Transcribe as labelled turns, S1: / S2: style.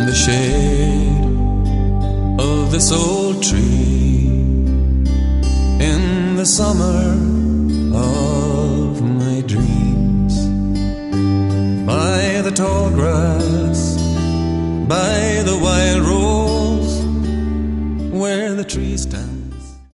S1: the shade of this old tree, in the summer of my dreams, by the tall grass, by the wild rose, where the trees stand.